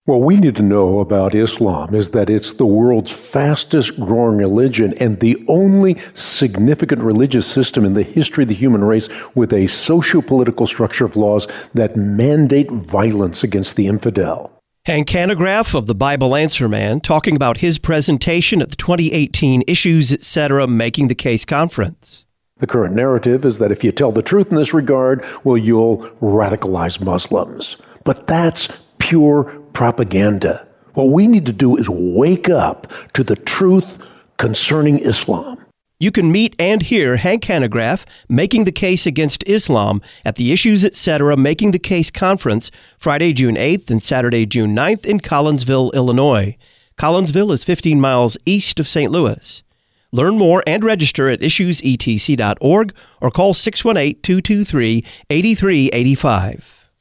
What we need to know about Islam is that it's the world's fastest growing religion and the only significant religious system in the history of the human race with a socio-political structure of laws that mandate violence against the infidel. Hank Hanegraaff of the Bible Answer Man talking about his presentation at the 2018 Issues, Etc. Making the Case conference. The current narrative is that if you tell the truth in this regard, well, you'll radicalize Muslims. But that's pure propaganda. What we need to do is wake up to the truth concerning Islam. You can meet and hear Hank Hanegraaff making the case against Islam at the Issues, Etc. Making the Case conference Friday, June 8th and Saturday, June 9th in Collinsville, Illinois. Collinsville is 15 miles east of St. Louis. Learn more and register at issuesetc.org or call 618-223-8385.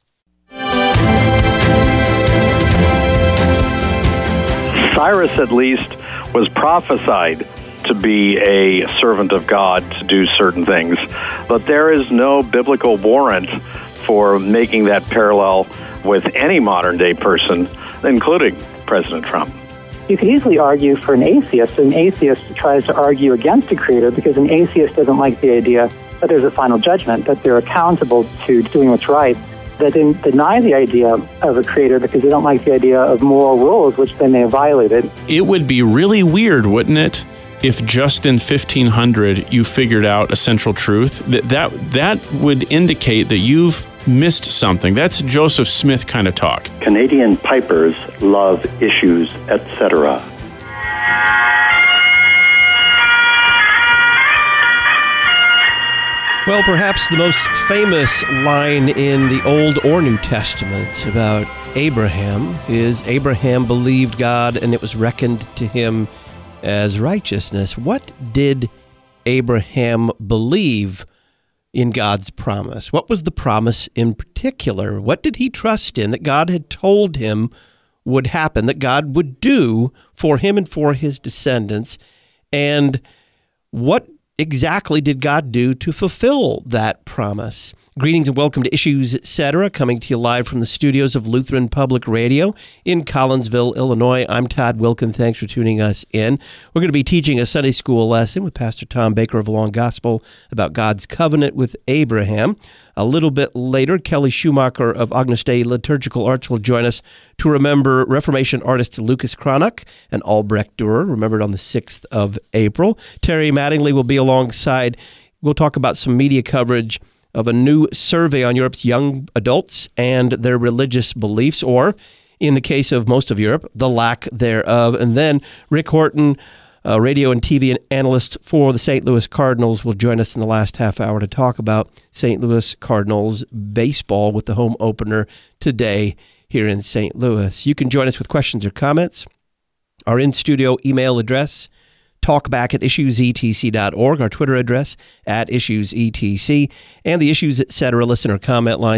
Cyrus, at least, was prophesied to be a servant of God to do certain things. But there is no biblical warrant for making that parallel with any modern-day person, including President Trump. You could easily argue for an atheist. An atheist tries to argue against a creator because an atheist doesn't like the idea that there's a final judgment, that they're accountable to doing what's right. That deny the idea of a creator because they don't like the idea of moral rules, which they may have violated. It would be really weird, wouldn't it, if just in 1500 you figured out a central truth? That would indicate that you've missed something. That's Joseph Smith kind of talk. Canadian pipers love issues, etc. Well, perhaps the most famous line in the Old or New Testaments about Abraham is Abraham believed God and it was reckoned to him as righteousness. What did Abraham believe in God's promise? What was the promise in particular? What did he trust in that God had told him would happen, that God would do for him and for his descendants? And what exactly did God do to fulfill that promise? Greetings and welcome to Issues, Etc., coming to you live from the studios of Lutheran Public Radio in Collinsville, Illinois. I'm Todd Wilkin. Thanks for tuning us in. We're going to be teaching a Sunday school lesson with Pastor Tom Baker of Along Gospel about God's covenant with Abraham. A little bit later, Kelly Schumacher of Agnus Dei Liturgical Arts will join us to remember Reformation artists Lucas Cranach and Albrecht Dürer, remembered on the 6th of April. Terry Mattingly will be alongside. We'll talk about some media coverage of a new survey on Europe's young adults and their religious beliefs, or, in the case of most of Europe, the lack thereof. And then Rick Horton, a radio and TV analyst for the St. Louis Cardinals, will join us in the last half hour to talk about St. Louis Cardinals baseball with the home opener today here in St. Louis. You can join us with questions or comments. Our in-studio email address, talkback@issuesetc.org, our Twitter address @issuesetc, and the Issues, Etc. listener comment line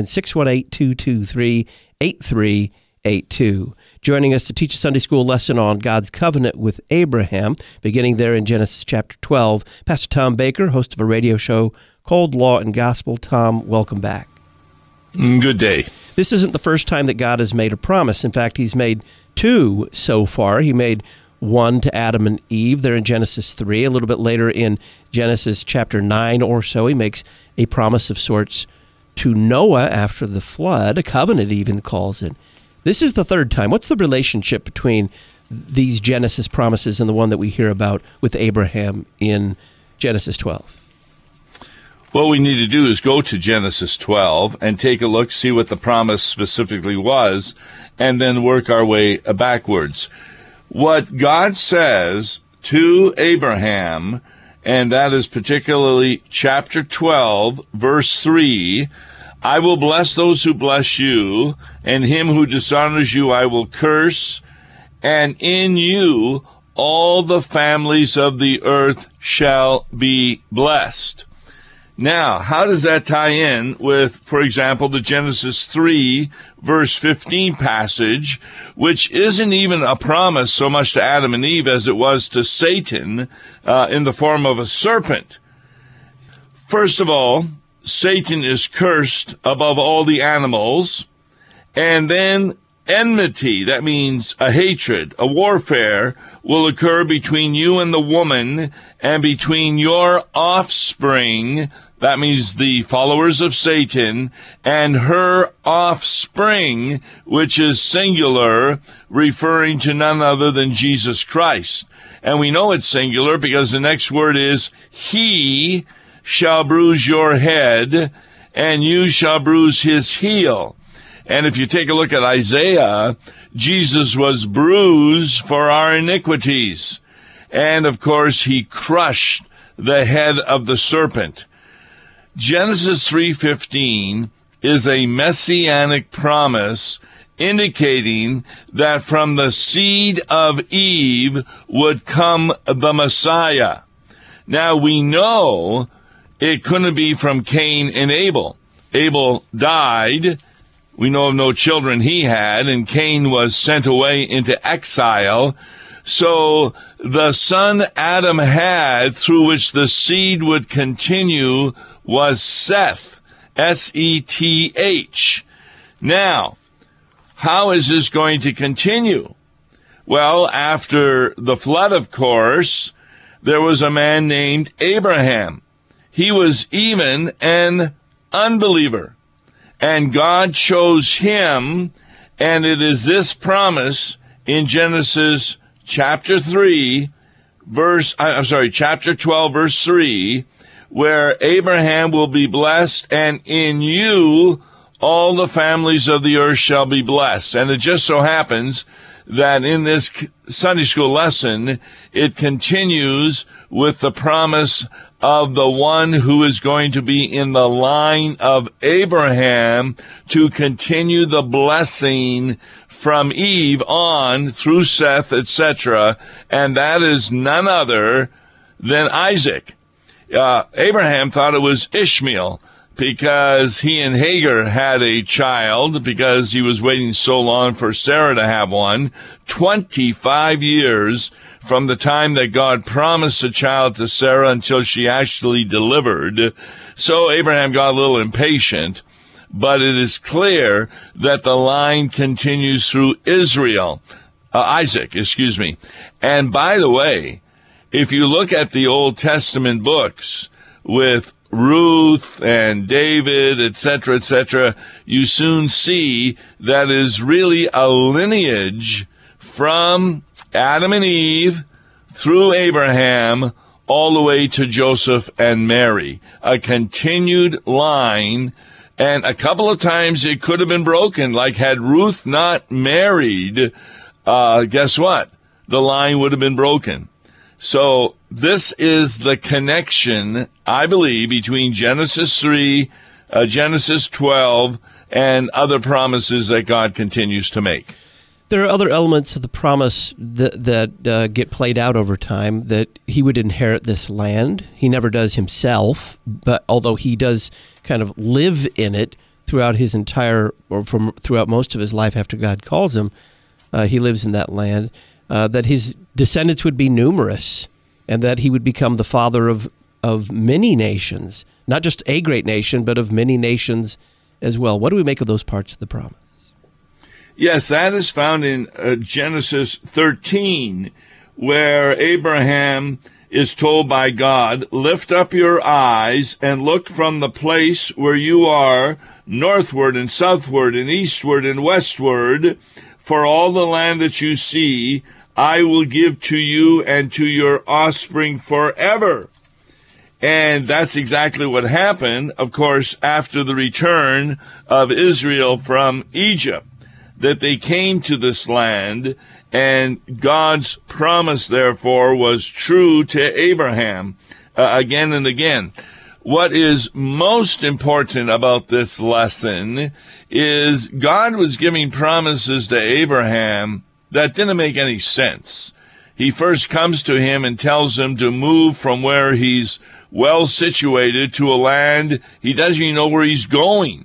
618-223-8382. Joining us to teach a Sunday school lesson on God's covenant with Abraham, beginning there in Genesis chapter 12, Pastor Tom Baker, host of a radio show called Law and Gospel. Tom, welcome back. Good day. This isn't the first time that God has made a promise. In fact, he's made two so far. He made one to Adam and Eve there in Genesis 3. A little bit later in Genesis chapter 9 or so, he makes a promise of sorts to Noah after the flood. A covenant even calls it. This is the third time. What's the relationship between these Genesis promises and the one that we hear about with Abraham in Genesis 12? What we need to do is go to Genesis 12 and take a look, see what the promise specifically was, and then work our way backwards. What God says to Abraham, and that is particularly chapter 12, verse 3, I will bless those who bless you, and him who dishonors you I will curse, and in you all the families of the earth shall be blessed. Now, how does that tie in with, for example, the Genesis 3, verse 15 passage, which isn't even a promise so much to Adam and Eve as it was to Satan in the form of a serpent? First of all, Satan is cursed above all the animals, and then enmity, that means a hatred, a warfare, will occur between you and the woman, and between your offspring, that means the followers of Satan, and her offspring, which is singular, referring to none other than Jesus Christ. And we know it's singular because the next word is, he shall bruise your head, and you shall bruise his heel. And if you take a look at Isaiah, Jesus was bruised for our iniquities. And of course, he crushed the head of the serpent. Genesis 3:15 is a messianic promise indicating that from the seed of Eve would come the Messiah. Now we know it couldn't be from Cain and Abel. Abel died. We know of no children he had, and Cain was sent away into exile. So the son Adam had, through which the seed would continue, was Seth, S-E-T-H. Now, how is this going to continue? Well, after the flood, of course, there was a man named Abraham. He was even an unbeliever. And God chose him, and it is this promise in Genesis chapter 12, verse 3, where Abraham will be blessed, and in you all the families of the earth shall be blessed. And it just so happens that in this Sunday school lesson, it continues with the promise of the one who is going to be in the line of Abraham to continue the blessing from Eve on through Seth, etc., and that is none other than Isaac. Abraham thought it was Ishmael because he and Hagar had a child because he was waiting so long for Sarah to have one. 25 years from the time that God promised a child to Sarah until she actually delivered. So Abraham got a little impatient, but it is clear that the line continues through Isaac. And by the way, if you look at the Old Testament books with Ruth and David, etc., you soon see that is really a lineage from Adam and Eve through Abraham all the way to Joseph and Mary. A continued line, and a couple of times it could have been broken. Like had Ruth not married, guess what? The line would have been broken. So this is the connection, I believe, between Genesis 3, Genesis 12, and other promises that God continues to make. There are other elements of the promise that get played out over time, that he would inherit this land. He never does himself, but although he does kind of live in it throughout his throughout most of his life after God calls him, he lives in that land. That his descendants would be numerous, and that he would become the father of many nations, not just a great nation, but of many nations as well. What do we make of those parts of the promise? Yes, that is found in Genesis 13, where Abraham is told by God, lift up your eyes and look from the place where you are, northward and southward and eastward and westward, for all the land that you see, I will give to you and to your offspring forever. And that's exactly what happened, of course, after the return of Israel from Egypt, that they came to this land, and God's promise, therefore, was true to Abraham again and again. What is most important about this lesson is God was giving promises to Abraham that didn't make any sense. He first comes to him and tells him to move from where he's well situated to a land he doesn't even know where he's going.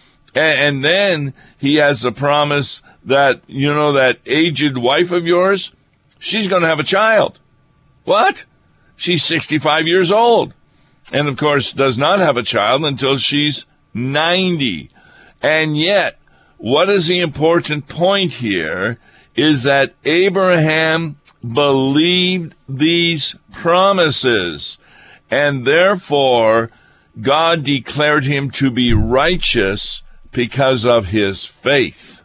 And then he has the promise that, that aged wife of yours, she's going to have a child. What? She's 65 years old. And, of course, does not have a child until she's 90. And yet, what is the important point here is that Abraham believed these promises, and therefore God declared him to be righteous because of his faith.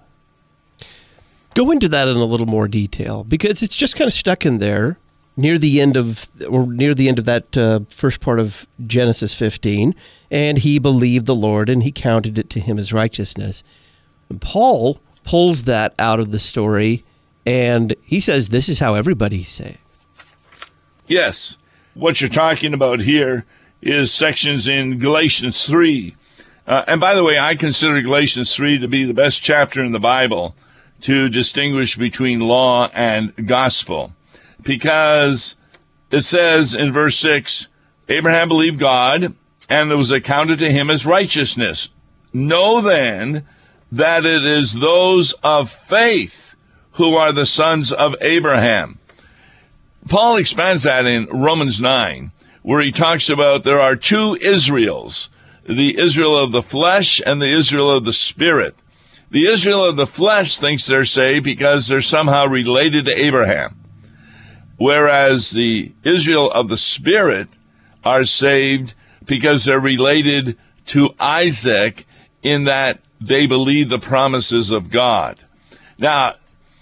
Go into that in a little more detail, because it's just kind of stuck in there near the end of that first part of Genesis 15, and he believed the Lord, and he counted it to him as righteousness. And Paul pulls that out of the story, and he says this is how everybody's saved. Yes, what you're talking about here is sections in Galatians 3. And by the way, I consider Galatians 3 to be the best chapter in the Bible to distinguish between law and gospel, because it says in verse 6, Abraham believed God, and it was accounted to him as righteousness. Know then that it is those of faith who are the sons of Abraham. Paul expands that in Romans 9, where he talks about there are two Israels, the Israel of the flesh and the Israel of the spirit. The Israel of the flesh thinks they're saved because they're somehow related to Abraham, whereas the Israel of the spirit are saved because they're related to Isaac in that they believe the promises of God. Now,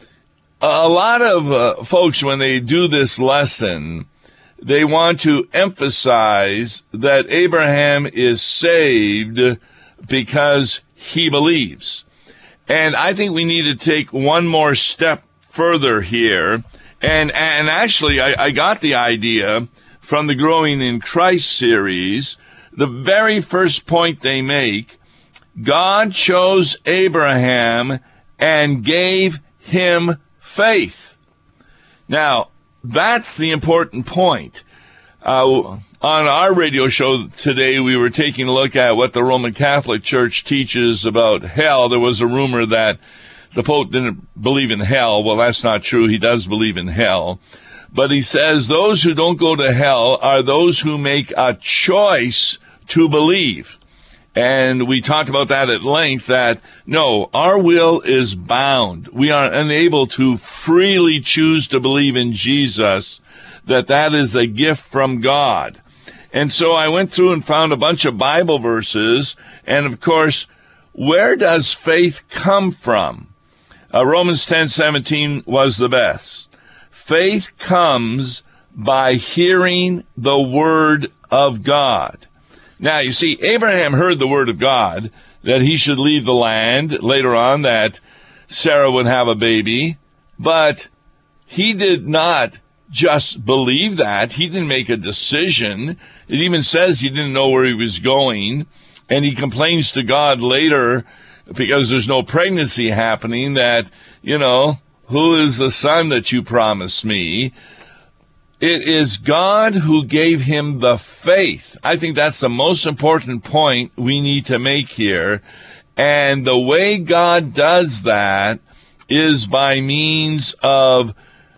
a lot of folks, when they do this lesson, they want to emphasize that Abraham is saved because he believes. And I think we need to take one more step further here. And actually, I got the idea from the Growing in Christ series. The very first point they make, God chose Abraham and gave him faith. Now, that's the important point. On our radio show today, we were taking a look at what the Roman Catholic Church teaches about hell. There was a rumor that the Pope didn't believe in hell. Well, that's not true. He does believe in hell. But he says those who don't go to hell are those who make a choice to believe. And we talked about that at length, that no, our will is bound. We are unable to freely choose to believe in Jesus, that is a gift from God. And so I went through and found a bunch of Bible verses. And of course, where does faith come from? Romans 10:17 was the best. Faith comes by hearing the word of God. Now, you see, Abraham heard the word of God, that he should leave the land, later on that Sarah would have a baby, but he did not just believe that. He didn't make a decision. It even says he didn't know where he was going, and he complains to God later because there's no pregnancy happening that, who is the son that you promised me? It is God who gave him the faith. I think that's the most important point we need to make here. And the way God does that is by means of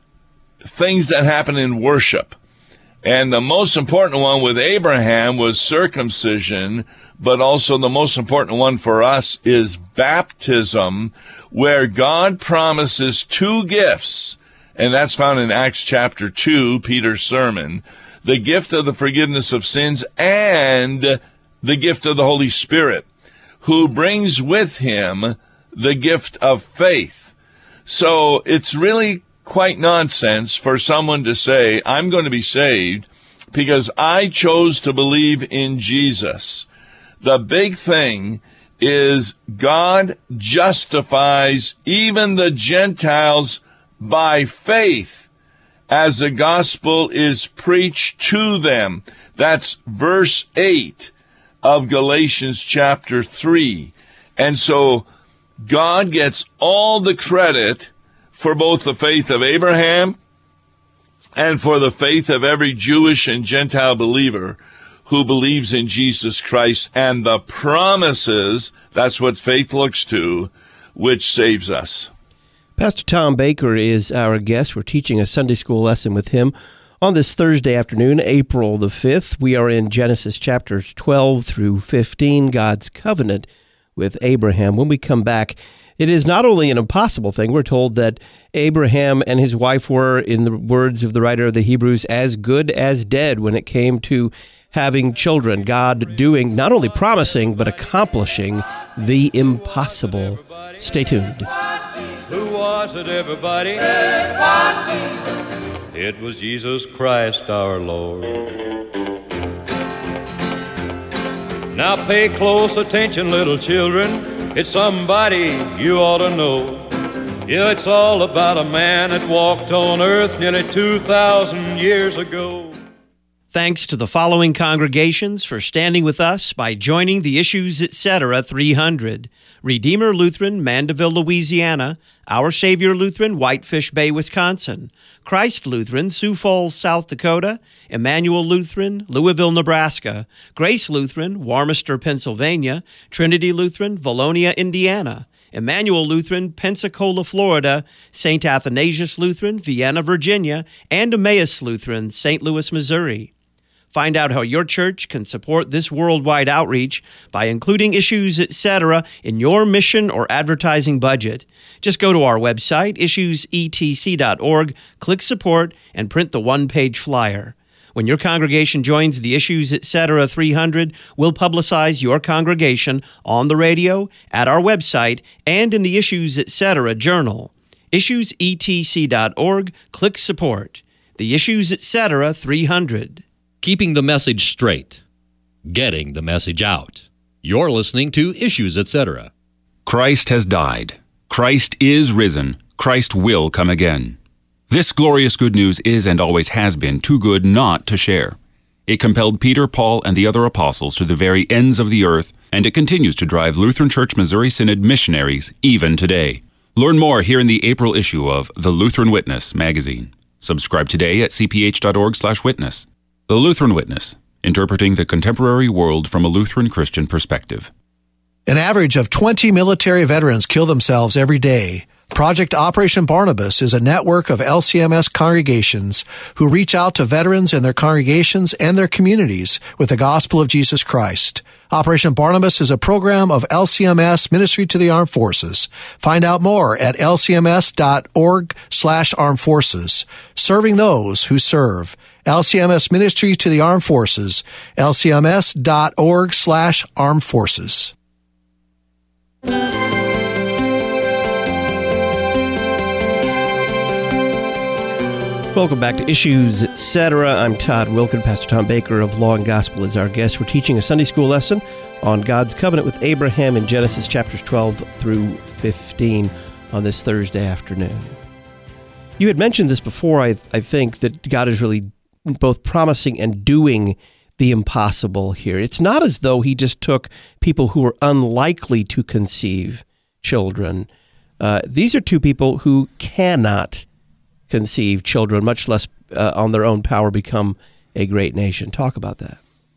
things that happen in worship. And the most important one with Abraham was circumcision, but also the most important one for us is baptism, where God promises two gifts. And that's found in Acts chapter 2, Peter's sermon, the gift of the forgiveness of sins and the gift of the Holy Spirit, who brings with him the gift of faith. So it's really quite nonsense for someone to say, I'm going to be saved because I chose to believe in Jesus. The big thing is God justifies even the Gentiles by faith as the gospel is preached to them. That's verse 8 of Galatians chapter 3. And so God gets all the credit for both the faith of Abraham and for the faith of every Jewish and Gentile believer who believes in Jesus Christ and the promises, that's what faith looks to, which saves us. Pastor Tom Baker is our guest. We're teaching a Sunday school lesson with him on this Thursday afternoon, April the 5th. We are in Genesis chapters 12 through 15, God's covenant with Abraham. When we come back, It is not only an impossible thing. We're told that Abraham and his wife were, in the words of the writer of the Hebrews, as good as dead when it came to having children. God doing, not only promising, but accomplishing the impossible. Stay tuned. Who was it, everybody? It was Jesus. It was Jesus Christ our Lord. Now pay close attention, little children. It's somebody you ought to know. Yeah, it's all about a man that walked on earth nearly 2,000 years ago. Thanks to the following congregations for standing with us by joining the Issues Etc. 300. Redeemer Lutheran, Mandeville, Louisiana. Our Savior Lutheran, Whitefish Bay, Wisconsin. Christ Lutheran, Sioux Falls, South Dakota. Emmanuel Lutheran, Louisville, Nebraska. Grace Lutheran, Warmester, Pennsylvania. Trinity Lutheran, Valonia, Indiana. Emmanuel Lutheran, Pensacola, Florida. St. Athanasius Lutheran, Vienna, Virginia. And Emmaus Lutheran, St. Louis, Missouri. Find out how your church can support this worldwide outreach by including Issues Etc. in your mission or advertising budget. Just go to our website, issuesetc.org, click Support, and print the one-page flyer. When your congregation joins the Issues Etc. 300, we'll publicize your congregation on the radio, at our website, and in the Issues Etc. journal. Issuesetc.org, click Support. The Issues Etc. 300. Keeping the message straight. Getting the message out. You're listening to Issues Etc. Christ has died. Christ is risen. Christ will come again. This glorious good news is and always has been too good not to share. It compelled Peter, Paul, and the other apostles to the very ends of the earth, and it continues to drive Lutheran Church Missouri Synod missionaries even today. Learn more here in the April issue of The Lutheran Witness magazine. Subscribe today at cph.org/witness. The Lutheran Witness, interpreting the contemporary world from a Lutheran Christian perspective. An average of 20 military veterans kill themselves every day. Project Operation Barnabas is a network of LCMS congregations who reach out to veterans in their congregations and their communities with the gospel of Jesus Christ. Operation Barnabas is a program of LCMS Ministry to the Armed Forces. Find out more at lcms.org/armed forces. Serving those who serve. LCMS Ministry to the Armed Forces. lcms.org/armed forces. Welcome back to Issues Etc. I'm Todd Wilkin. Pastor Tom Baker of Law and Gospel is our guest. We're teaching a Sunday school lesson on God's covenant with Abraham in Genesis chapters 12 through 15 on this Thursday afternoon. You had mentioned this before, I think, that God is really both promising and doing the impossible here. It's not as though he just took people who were unlikely to conceive children. These are two people who cannot conceive children, much less on their own power become a great nation. Talk about that.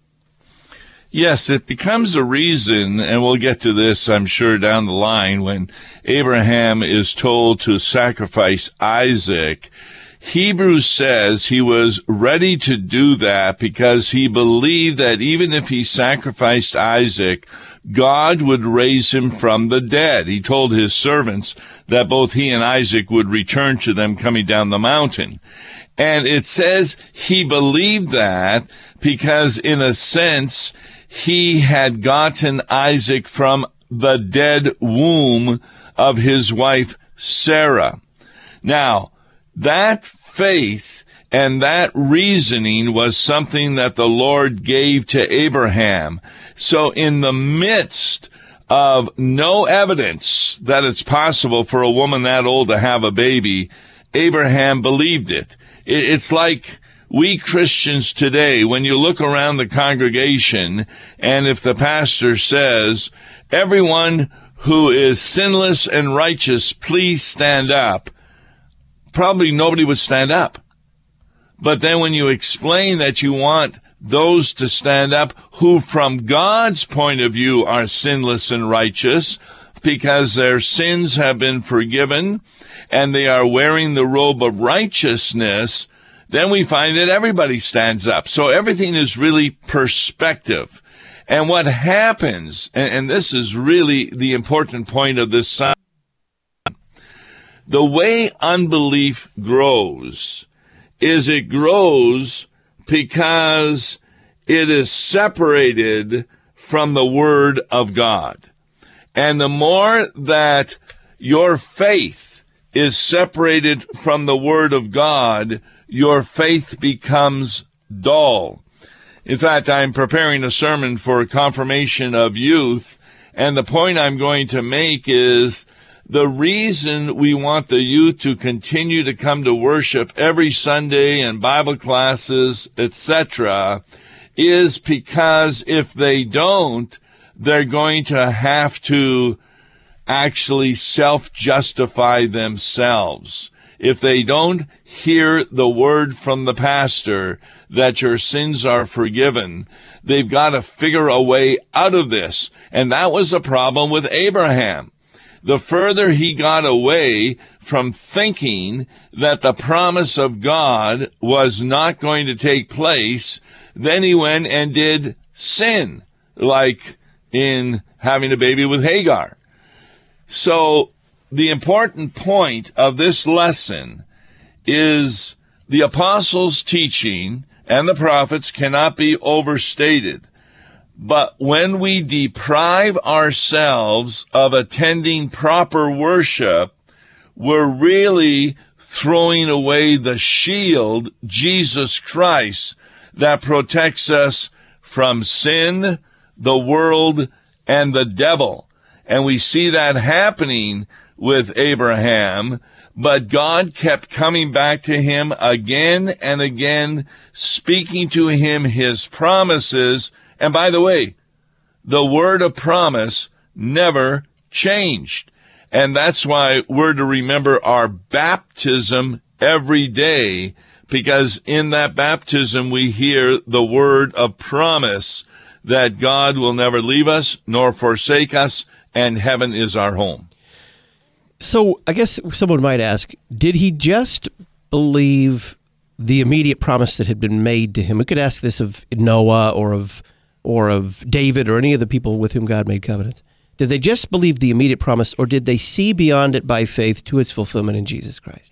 Yes, it becomes a reason, and we'll get to this, I'm sure, down the line, when Abraham is told to sacrifice Isaac. Hebrews says he was ready to do that because he believed that even if he sacrificed Isaac, God would raise him from the dead. He told his servants that both he and Isaac would return to them coming down the mountain. And it says he believed that because, in a sense, he had gotten Isaac from the dead womb of his wife, Sarah. Now, that faith and that reasoning was something that the Lord gave to Abraham. So in the midst of no evidence that it's possible for a woman that old to have a baby, Abraham believed it. It's like we Christians today, when you look around the congregation, and if the pastor says, everyone who is sinless and righteous, please stand up, probably nobody would stand up. But then when you explain that you want those to stand up who from God's point of view are sinless and righteous because their sins have been forgiven and they are wearing the robe of righteousness, then we find that everybody stands up. So everything is really perspective. And what happens, and this is really the important point of this The way unbelief grows is it grows because it is separated from the Word of God. And the more that your faith is separated from the Word of God, your faith becomes dull. In fact, I'm preparing a sermon for confirmation of youth, and the point I'm going to make is the reason we want the youth to continue to come to worship every Sunday and Bible classes, etc., is because if they don't, they're going to have to actually self-justify themselves. If they don't hear the word from the pastor that your sins are forgiven, they've got to figure a way out of this. And that was the problem with Abraham. The further he got away from thinking that the promise of God was not going to take place, then he went and did sin, like in having a baby with Hagar. So the important point of this lesson is the apostles' teaching and the prophets cannot be overstated. But when we deprive ourselves of attending proper worship, we're really throwing away the shield, Jesus Christ, that protects us from sin, the world, and the devil. And we see that happening with Abraham, but God kept coming back to him again and again, speaking to him his promises. And by the way, the word of promise never changed. And that's why we're to remember our baptism every day, because in that baptism we hear the word of promise that God will never leave us nor forsake us, and heaven is our home. So I guess someone might ask, did he just believe the immediate promise that had been made to him? We could ask this of Noah or of David or any of the people with whom God made covenants. Did they just believe the immediate promise, or did they see beyond it by faith to its fulfillment in Jesus Christ?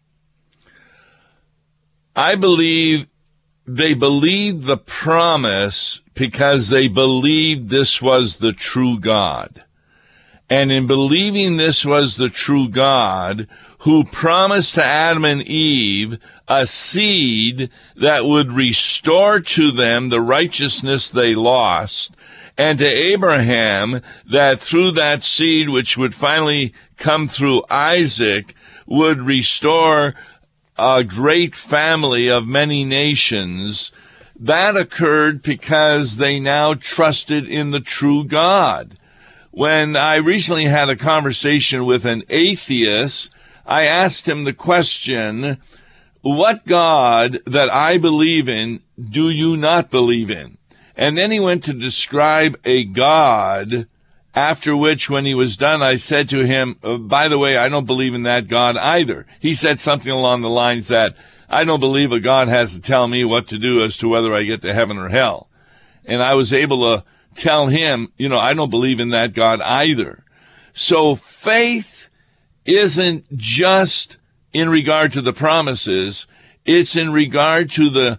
I believe they believed the promise because they believed this was the true God. And in believing this was the true God, who promised to Adam and Eve a seed that would restore to them the righteousness they lost, and to Abraham that through that seed, which would finally come through Isaac, would restore a great family of many nations. That occurred because they now trusted in the true God. When I recently had a conversation with an atheist, I asked him the question, what God that I believe in do you not believe in? And then he went to describe a God, after which, when he was done, I said to him, by the way, I don't believe in that God either. He said something along the lines that, I don't believe a God has to tell me what to do as to whether I get to heaven or hell. And I was able to tell him, I don't believe in that God either. So faith isn't just in regard to the promises, it's in regard to the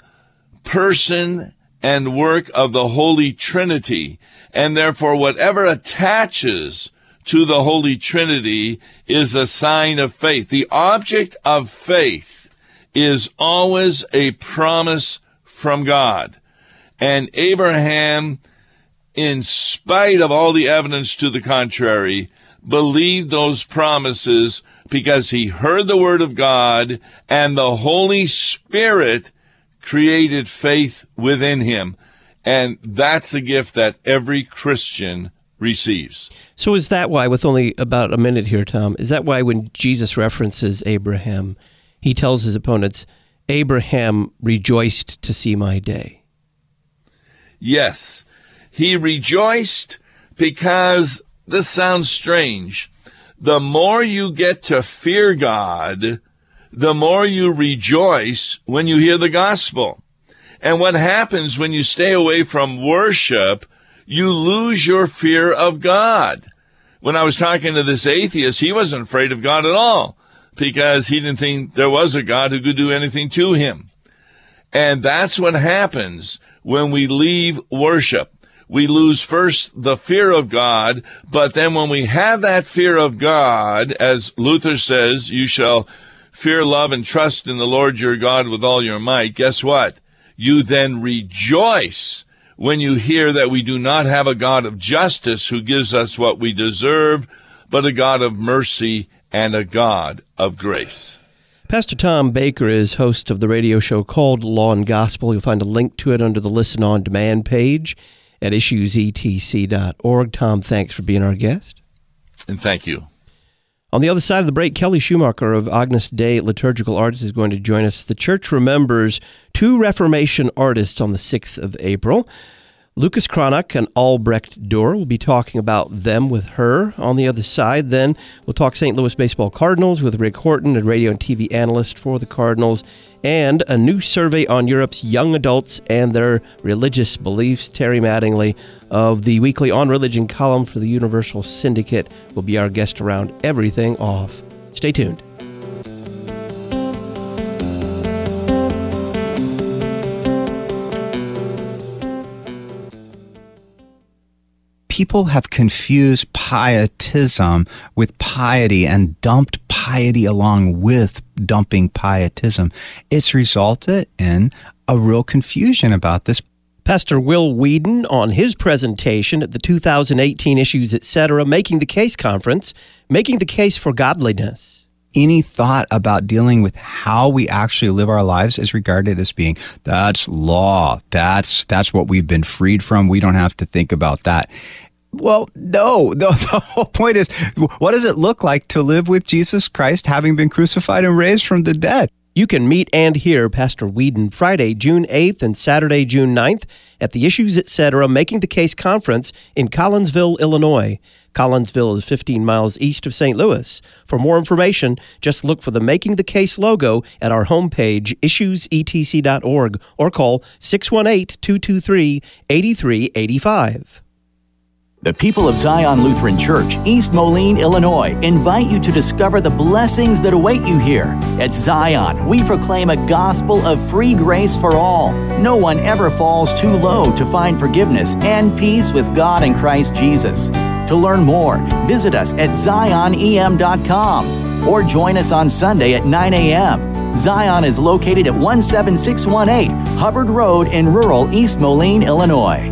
person and work of the Holy Trinity. And therefore, whatever attaches to the Holy Trinity is a sign of faith. The object of faith is always a promise from God. And Abraham, in spite of all the evidence to the contrary, believed those promises because he heard the word of God, and the Holy Spirit created faith within him. And that's a gift that every Christian receives. So is that why, with only about a minute here, Tom, is that why when Jesus references Abraham, he tells his opponents, Abraham rejoiced to see my day? Yes. He rejoiced because, this sounds strange, the more you get to fear God, the more you rejoice when you hear the gospel. And what happens when you stay away from worship, you lose your fear of God. When I was talking to this atheist, he wasn't afraid of God at all. because he didn't think there was a God who could do anything to him. And that's what happens when we leave worship. We lose first the fear of God, but then when we have that fear of God, as Luther says, you shall fear, love, and trust in the Lord your God with all your might. Guess what? You then rejoice when you hear that we do not have a God of justice who gives us what we deserve, but a God of mercy and a God of grace. Pastor Tom Baker is host of the radio show called Law and Gospel. You'll find a link to it under the Listen On Demand page at issuesetc.org. Tom, thanks for being our guest. And thank you. On the other side of the break, Kelly Schumacher of Agnus Dei Liturgical Arts is going to join us. The church remembers two Reformation artists on the 6th of April. Lucas Cranach and Albrecht Dürer. We'll be talking about them with her on the other side. Then we'll talk St. Louis Baseball Cardinals with Rick Horton, a radio and TV analyst for the Cardinals, and a new survey on Europe's young adults and their religious beliefs. Terry Mattingly of the weekly On Religion column for the Universal Syndicate will be our guest around everything off. Stay tuned. People have confused pietism with piety and dumped piety along with dumping pietism. It's resulted in a real confusion about this. Pastor Will Whedon on his presentation at the 2018 Issues Etc. Making the Case Conference, Making the Case for Godliness. Any thought about dealing with how we actually live our lives is regarded as being, that's law. That's what we've been freed from. We don't have to think about that. Well, no. The whole point is, what does it look like to live with Jesus Christ having been crucified and raised from the dead? You can meet and hear Pastor Whedon Friday, June 8th and Saturday, June 9th at the Issues Etc. Making the Case Conference in Collinsville, Illinois. Collinsville is 15 miles east of St. Louis. For more information, just look for the Making the Case logo at our homepage, issuesetc.org, or call 618-223-8385. The people of Zion Lutheran Church, East Moline, Illinois, invite you to discover the blessings that await you here. At Zion, we proclaim a gospel of free grace for all. No one ever falls too low to find forgiveness and peace with God in Christ Jesus. To learn more, visit us at zionem.com or join us on Sunday at 9 a.m. Zion is located at 17618 Hubbard Road in rural East Moline, Illinois.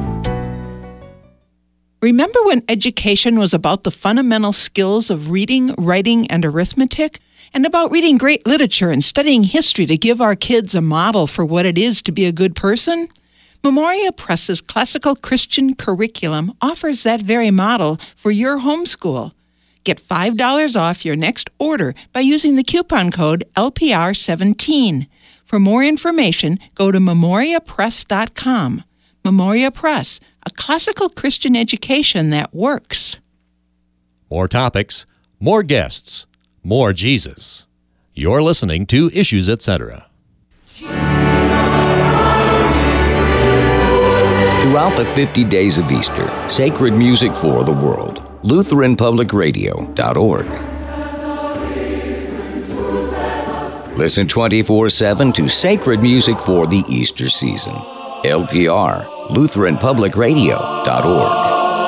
Remember when education was about the fundamental skills of reading, writing, and arithmetic? And about reading great literature and studying history to give our kids a model for what it is to be a good person? Memoria Press's classical Christian curriculum offers that very model for your homeschool. Get $5 off your next order by using the coupon code LPR17. For more information, go to memoriapress.com. Memoria Press, a classical Christian education that works. More topics, more guests, more Jesus. You're listening to Issues Etc. Throughout the 50 days of Easter, sacred music for the world. LutheranPublicRadio.org. Listen 24/7 to sacred music for the Easter season. LPR, LutheranPublicRadio.org.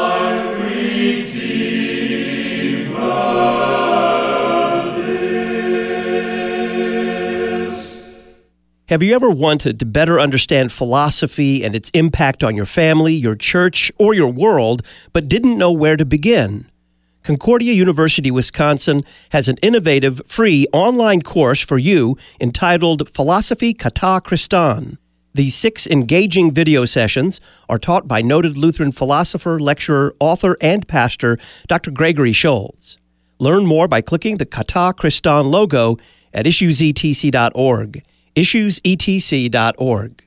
Have you ever wanted to better understand philosophy and its impact on your family, your church, or your world, but didn't know where to begin? Concordia University, Wisconsin has an innovative, free online course for you entitled Philosophy Kata Christan. These 6 engaging video sessions are taught by noted Lutheran philosopher, lecturer, author, and pastor Dr. Gregory Scholz. Learn more by clicking the Kata Christan logo at issuesetc.org. issuesetc.org.